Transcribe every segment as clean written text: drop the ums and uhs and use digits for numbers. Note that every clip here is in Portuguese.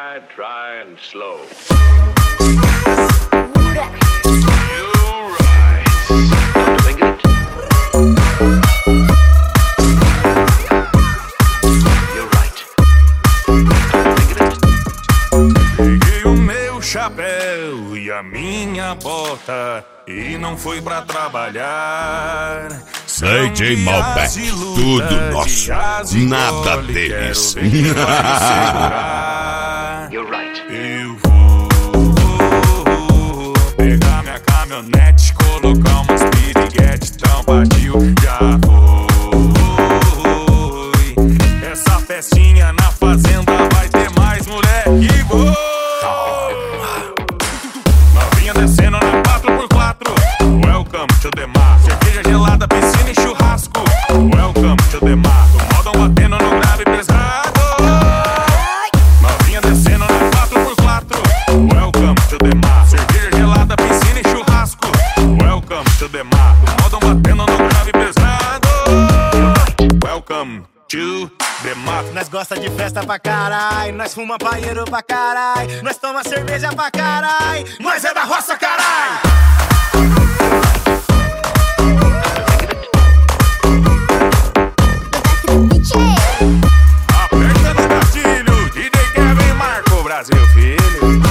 dry and slow. Peguei o meu chapéu e a minha bota e não fui pra trabalhar. DJ Malbec, tudo nosso, nada deles. You're right. Eu vou pegar minha caminhonete, colocar umas piriguete, então partiu, já foi. Essa festinha na fazenda vai ter mais moleque bom. Novinha descendo na 4x4. Welcome to the mar. Cerveja gelada, piscina e churrasco. Welcome to the mar. O modão batendo no grave pesado. Novinha descendo na 4x4. Welcome to the mar. Cerveja gelada, piscina e churrasco. Welcome to the mar. O modão batendo no grave pesado. Welcome to the mar. Nós gosta de festa pra carai, nós fuma paeiro pra carai, nós toma cerveja pra carai, nós é da roça, carai! Aperta no gatilho, DJ Kevin Marco, Brasil, filho.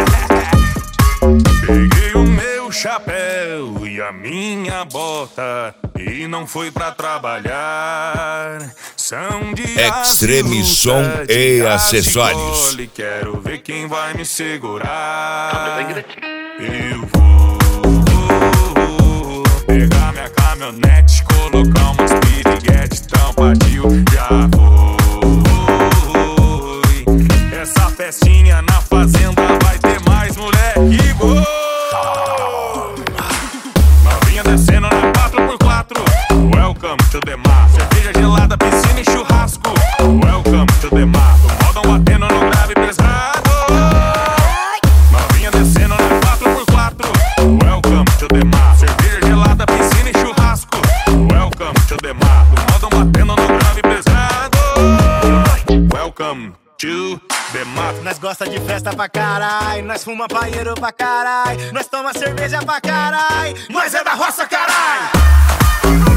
Peguei o meu chapéu e a minha bota e não fui pra trabalhar. São dias Extreme de Som luta, e dias acessórios. de gole, quero ver quem vai me segurar. Eu vou pegar minha caminhonete, colocar umas piriguete, então partiu, já foi. Essa festinha na fazenda vai ter mais moleque bom. Novinha descendo na 4x4. Welcome to the mar. Cerveja gelada, piscina e churrasco. Welcome to the mar. O modão batendo no grave pesado. Novinha descendo na 4x4. Welcome to the mar. Cerveja gelada, piscina e churrasco. Welcome to the mar. O modão batendo no grave pesado. Welcome to the mar. Nós gosta de festa pra carai, nós fuma paeiro pra carai, nós toma cerveja pra carai, nós é da roça, carai!